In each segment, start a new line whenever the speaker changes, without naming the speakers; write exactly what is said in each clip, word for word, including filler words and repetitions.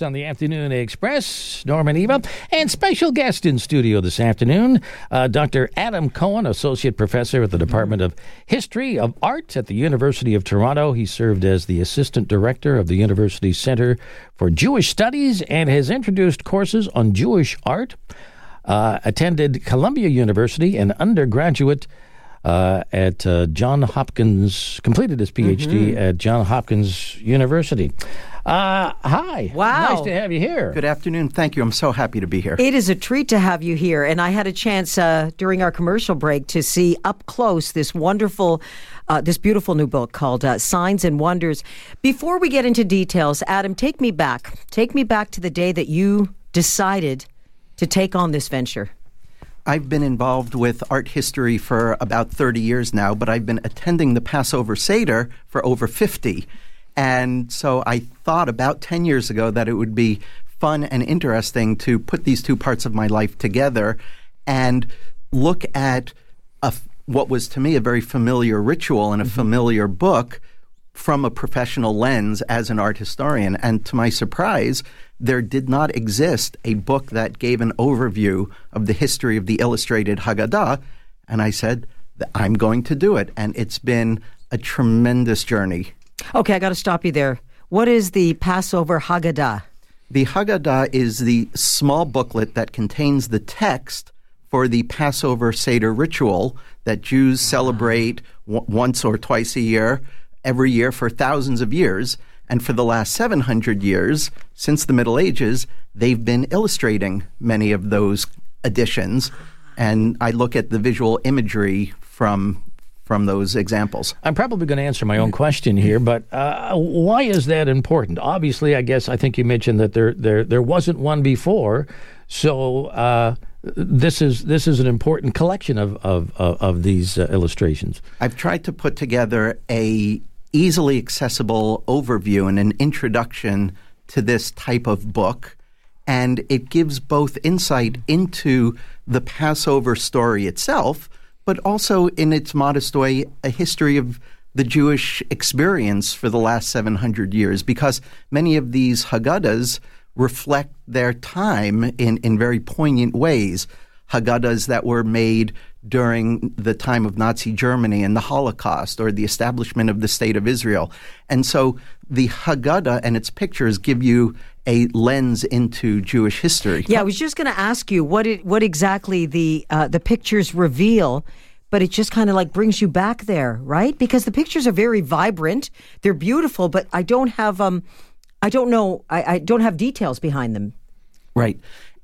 Sports on the Afternoon Express. Norman Eva, and special guest in studio this afternoon, uh, Doctor Adam Cohen, Associate Professor at the Department of History of Art at the University of Toronto. He served as the Assistant Director of the University's Center for Jewish Studies and has introduced courses on Jewish art. Uh, attended Columbia University, an undergraduate Uh, at uh, Johns Hopkins, completed his P H D mm-hmm. at Johns Hopkins University. Uh, hi.
Wow.
Nice to have you here.
Good afternoon. Thank you. I'm so happy to be here.
It is a treat to have you here. And I had a chance uh, during our commercial break to see up close this wonderful, uh, this beautiful new book called uh, Signs and Wonders. Before we get into details, Adam, take me back. Take me back to the day that you decided to take on this venture.
I've been involved with art history for about thirty years now, but I've been attending the Passover Seder for over fifty. And so I thought about ten years ago that it would be fun and interesting to put these two parts of my life together and look at a, what was to me a very familiar ritual and a mm-hmm. familiar book from a professional lens as an art historian. And to my surprise, there did not exist a book that gave an overview of the history of the illustrated Haggadah. And I said, I'm going to do it. And it's been a tremendous journey.
Okay, I got to stop you there. What is the Passover Haggadah?
The Haggadah is the small booklet that contains the text for the Passover Seder ritual that Jews celebrate w- once or twice a year, every year for thousands of years. And for the last seven hundred years, since the Middle Ages, they've been illustrating many of those editions. And I look at the visual imagery from from those examples.
I'm probably going to answer my own question here, but uh, why is that important? Obviously, I guess I think you mentioned that there there there wasn't one before, so uh, this is this is an important collection of of of, of these uh, illustrations.
I've tried to put together a easily accessible overview and an introduction to this type of book, and it gives both insight into the Passover story itself, but also in its modest way, a history of the Jewish experience for the last seven hundred years, because many of these Haggadahs reflect their time in, in very poignant ways. Haggadahs that were made during the time of Nazi Germany and the Holocaust or the establishment of the State of Israel. And so the Haggadah and its pictures give you a lens into Jewish history.
Yeah, I was just going to ask you what it, what exactly the uh, the pictures reveal, but it just kind of like brings you back there, right? Because the pictures are very vibrant, they're beautiful, but I don't have um, I don't know, I, I don't have details behind them.
Right.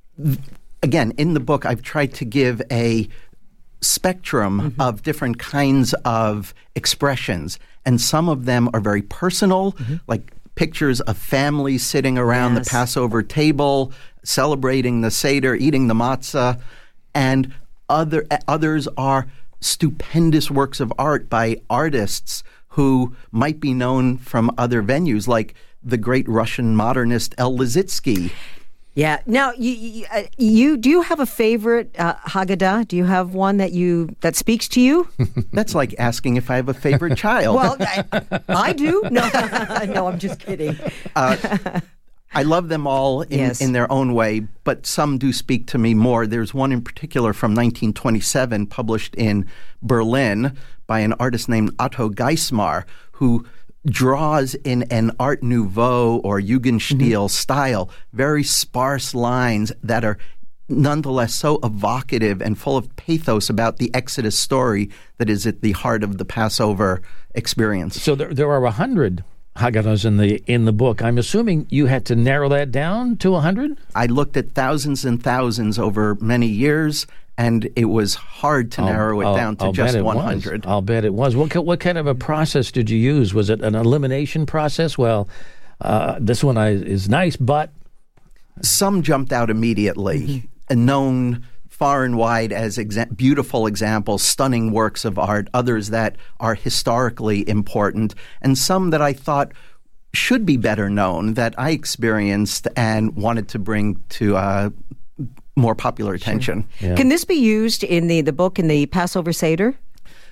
Again, in the book, I've tried to give a spectrum mm-hmm. of different kinds of expressions, and some of them are very personal, mm-hmm. like pictures of families sitting around yes. the Passover table, celebrating the Seder, eating the matzah, and other others are stupendous works of art by artists who might be known from other venues, like the great Russian modernist El Lissitzky.
Yeah. Now, you, you, uh, you do you have a favorite uh, Haggadah? Do you have one that you that speaks to you?
That's like asking if I have a favorite child.
Well, I, I do. No, no, I'm just kidding.
Uh, I love them all in,
yes.
in their own way, but some do speak to me more. There's one in particular from nineteen twenty-seven, published in Berlin by an artist named Otto Geismar, who draws in an Art Nouveau or Jugendstil mm-hmm. style, very sparse lines that are nonetheless so evocative and full of pathos about the Exodus story that is at the heart of the Passover experience.
So there, there are a hundred Haggadahs in the in the book. I'm assuming you had to narrow that down to a hundred?
I looked at thousands and thousands over many years, and it was hard to
I'll,
narrow it
I'll,
down to
I'll
just
bet it
one hundred.
Was. I'll bet it was. What what kind of a process did you use? Was it an elimination process? Well, uh, this one I, is nice, but...
Some jumped out immediately, mm-hmm. known far and wide as exa- beautiful examples, stunning works of art, others that are historically important, and some that I thought should be better known, that I experienced and wanted to bring to uh, more popular attention.
Sure. Yeah.
Can this be used in the, the book, in the Passover Seder?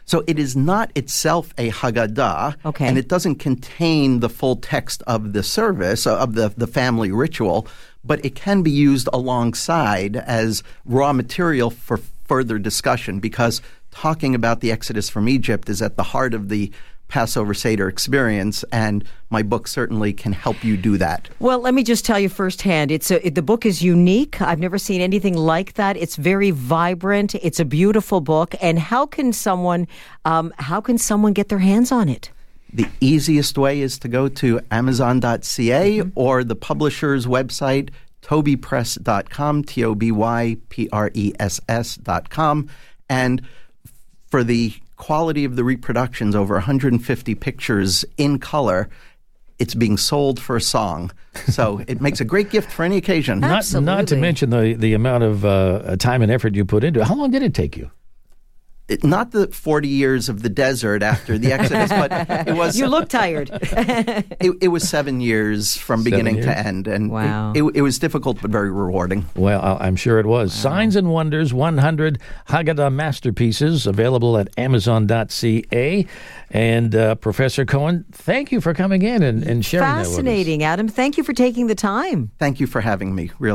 So it is not itself a Haggadah,
Okay.
and it doesn't contain the full text of the service, of the, the family ritual, but it can be used alongside as raw material for further discussion, because talking about the Exodus from Egypt is at the heart of the Passover Seder experience, and my book certainly can help you do that.
Well, let me just tell you firsthand, it's a, it, the book is unique. I've never seen anything like that. It's very vibrant. It's a beautiful book. And how can someone, um, how can someone get their hands on it?
The easiest way is to go to amazon dot c a mm-hmm. or the publisher's website, toby press dot com, T O B Y P R E S S dot com. And for the quality of the reproductions, over one hundred fifty pictures in color, it's being sold for a song. So it makes a great gift for any occasion.
Not, not to mention the, the amount of uh, time and effort you put into it. How long did it take you?
It, not the forty years of the desert after the Exodus, but it was...
You look tired.
it, it was seven years from
Seven
beginning
years?
to end. And
Wow.
it, it, it was difficult but very rewarding.
Well, I- I'm sure it was. Signs and Wonders, one hundred Haggadah Masterpieces, available at amazon dot c a. And uh, Professor Cohen, thank you for coming in and, and sharing that with us.
Fascinating, Adam. Thank you for taking the time.
Thank you for having me. Really.